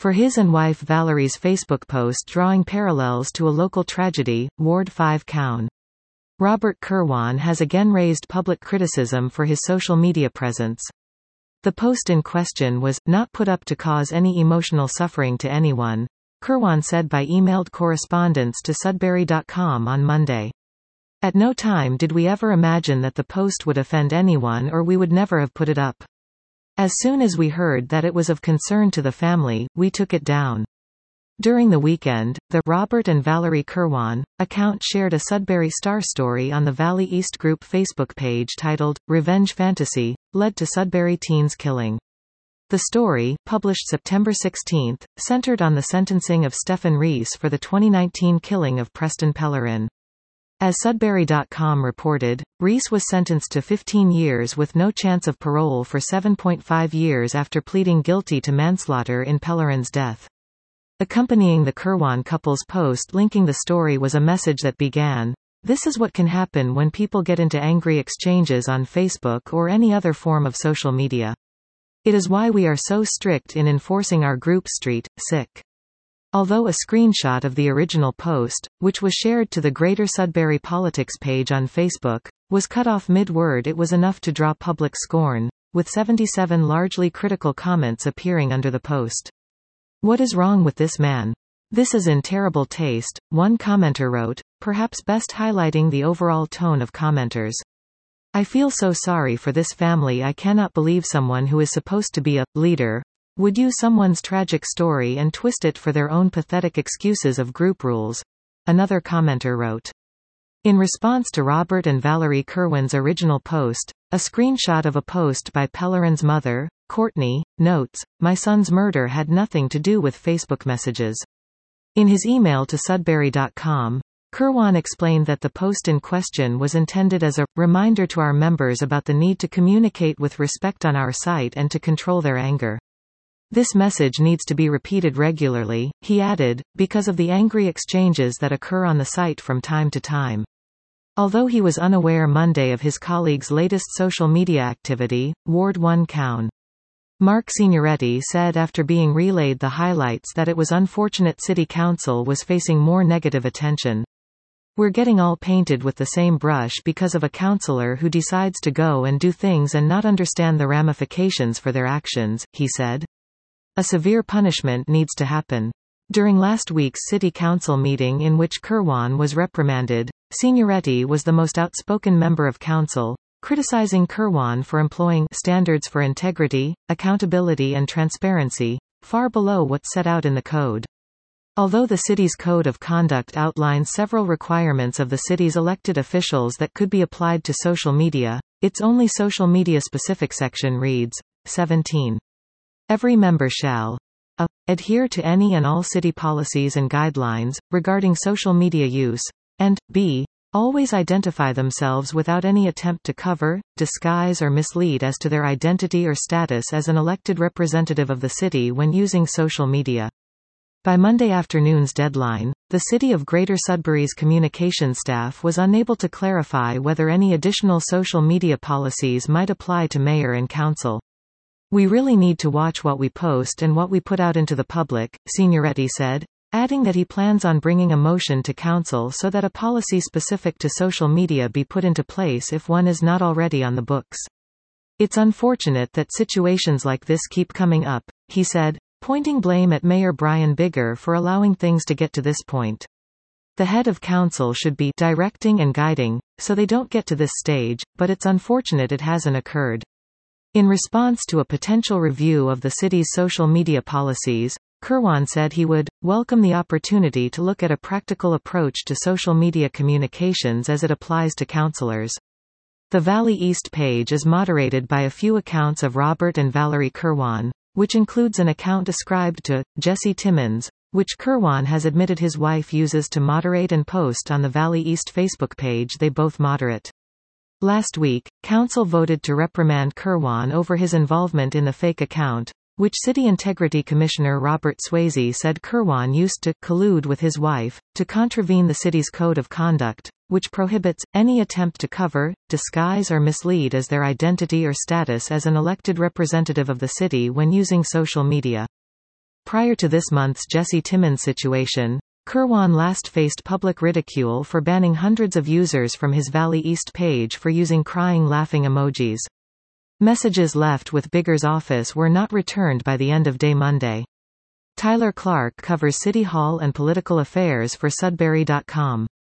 for his and wife Valerie's Facebook post drawing parallels to a local tragedy, Ward 5 Cown. Robert Kirwan has again raised public criticism for his social media presence. The post in question was not put up to cause any emotional suffering to anyone, Kirwan said by emailed correspondence to Sudbury.com on Monday. At no time did we ever imagine that the post would offend anyone, or we would never have put it up. As soon as we heard that it was of concern to the family, we took it down. During the weekend, the Robert and Valerie Kirwan account shared a Sudbury Star story on the Valley East Group Facebook page titled, Revenge Fantasy, led to Sudbury teen's killing. The story, published September 16, centered on the sentencing of Stephen Reese for the 2019 killing of Preston Pellerin. As Sudbury.com reported, Reese was sentenced to 15 years with no chance of parole for 7.5 years after pleading guilty to manslaughter in Pellerin's death. Accompanying the Kirwan couple's post linking the story was a message that began, "This is what can happen when people get into angry exchanges on Facebook or any other form of social media. It is why we are so strict in enforcing our group Street, Sick." Although a screenshot of the original post, which was shared to the Greater Sudbury Politics page on Facebook, was cut off mid-word, it was enough to draw public scorn, with 77 largely critical comments appearing under the post. "What is wrong with this man? This is in terrible taste," one commenter wrote, perhaps best highlighting the overall tone of commenters. "I feel so sorry for this family. I cannot believe someone who is supposed to be a leader would use someone's tragic story and twist it for their own pathetic excuses of group rules," another commenter wrote. In response to Robert and Valerie Kirwan's original post, a screenshot of a post by Pellerin's mother, Courtney, notes, "My son's murder had nothing to do with Facebook messages." In his email to Sudbury.com, Kirwan explained that the post in question was intended as a reminder to our members about the need to communicate with respect on our site and to control their anger. "This message needs to be repeated regularly," he added, because of the angry exchanges that occur on the site from time to time. Although he was unaware Monday of his colleague's latest social media activity, Ward 1 Cown. Mark Signoretti said after being relayed the highlights that it was unfortunate City Council was facing more negative attention. "We're getting all painted with the same brush because of a councillor who decides to go and do things and not understand the ramifications for their actions," he said. "A severe punishment needs to happen." During last week's City Council meeting in which Kirwan was reprimanded, Signoretti was the most outspoken member of council, criticizing Kirwan for employing standards for integrity, accountability and transparency, far below what's set out in the code. Although the city's code of conduct outlines several requirements of the city's elected officials that could be applied to social media, its only social media-specific section reads, 17. Every member shall a. Adhere to any and all city policies and guidelines, regarding social media use, and b. Always identify themselves without any attempt to cover, disguise or mislead as to their identity or status as an elected representative of the city when using social media. By Monday afternoon's deadline, the City of Greater Sudbury's communications staff was unable to clarify whether any additional social media policies might apply to mayor and council. "We really need to watch what we post and what we put out into the public," Signoretti said, adding that he plans on bringing a motion to council so that a policy specific to social media be put into place if one is not already on the books. "It's unfortunate that situations like this keep coming up," he said, pointing blame at Mayor Brian Bigger for allowing things to get to this point. "The head of council should be directing and guiding, so they don't get to this stage, but it's unfortunate it hasn't occurred." In response to a potential review of the city's social media policies, Kirwan said he would welcome the opportunity to look at a practical approach to social media communications as it applies to councillors. The Valley East page is moderated by a few accounts of Robert and Valerie Kirwan, which includes an account ascribed to Jesse Timmons, which Kirwan has admitted his wife uses to moderate and post on the Valley East Facebook page they both moderate. Last week, council voted to reprimand Kirwan over his involvement in the fake account, which City Integrity Commissioner Robert Swayze said Kirwan used to collude with his wife to contravene the city's code of conduct, which prohibits any attempt to cover, disguise or mislead as their identity or status as an elected representative of the city when using social media. Prior to this month's Jesse Timmons situation, Kirwan last faced public ridicule for banning hundreds of users from his Valley East page for using crying laughing emojis. Messages left with Biggers' office were not returned by the end of day Monday. Tyler Clark covers City Hall and political affairs for Sudbury.com.